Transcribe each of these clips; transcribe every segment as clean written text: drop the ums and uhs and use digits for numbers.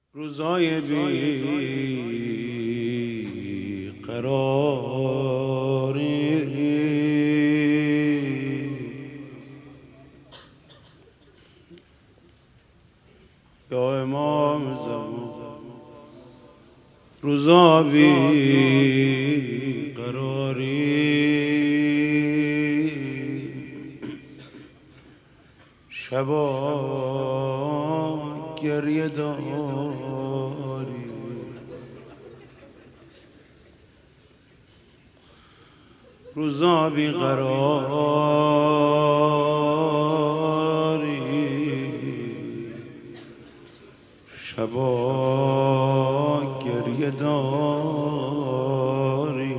روزای بی قراری یا امام زمان، روزا بی قراری شبا گریه داری، روزا بی قراری شبا گریه داری.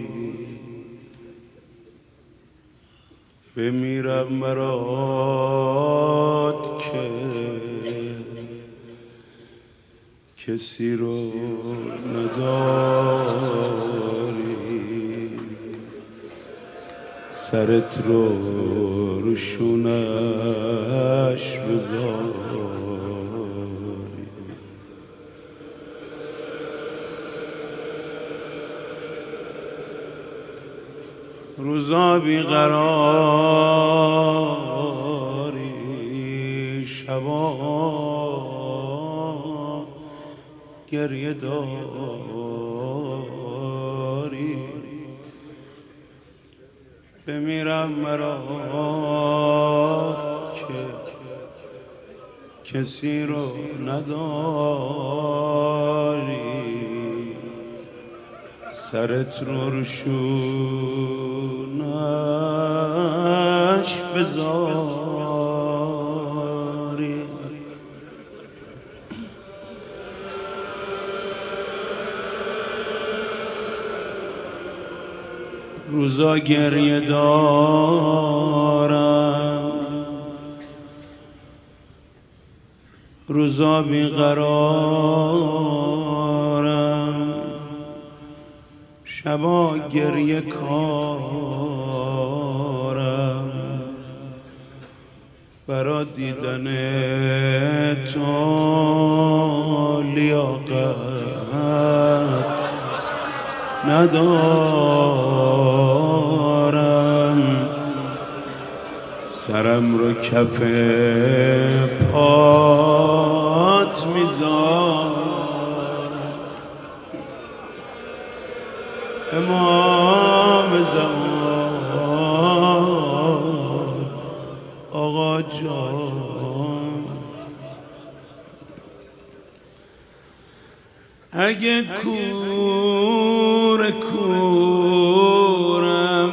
بمیرم برات که کسی رو نداری، سرت رو روشونش بذاری. روزا بیقراری شبا گریه داری. بمیرم مرا که کسی رو نداری، سرت رو روشونش بذاری. روزا گریه دارم، روزا بیقرارم، شبا گریه کارم، برا دیدن تو لیاقت ندارم، سرم رو کف پات میذارم. امام زمان آقا جان، اگه کورم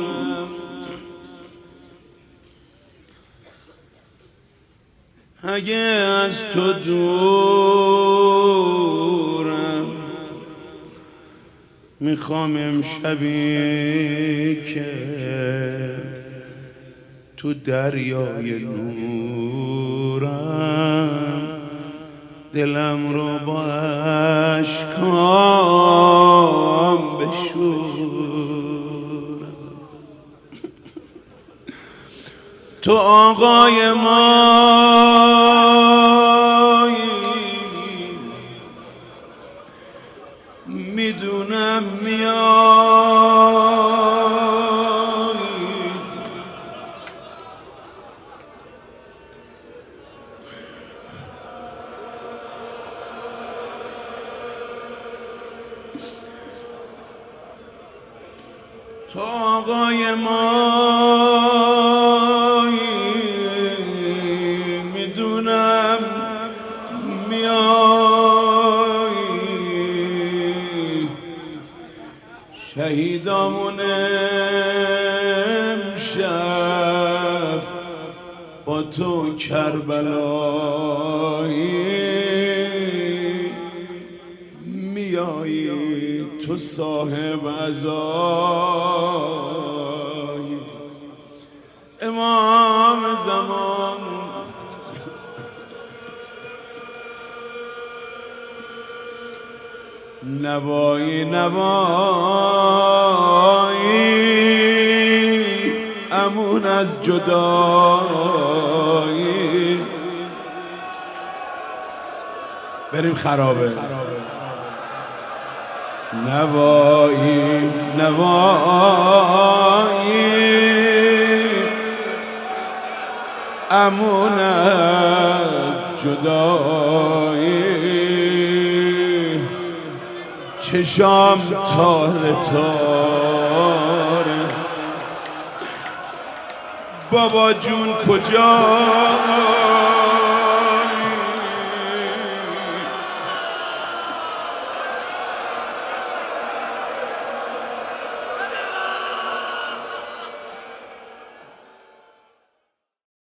اگه از تو دورم، میخوام امشبی که تو دریای نورم، دلم رو با اشکام بشورم. تو آقای مایی، میدونم میایی، تو آقای مایی، میدونم میایی. شهیدامون امشب با تو کربلایی، میایی تو صاحب عزایی. امام زمان نوایی نوایی امون از جدایی، بریم خرابه. نوایی نوایی امون از جدایی، چشام تاره تاره. بابا جون کجا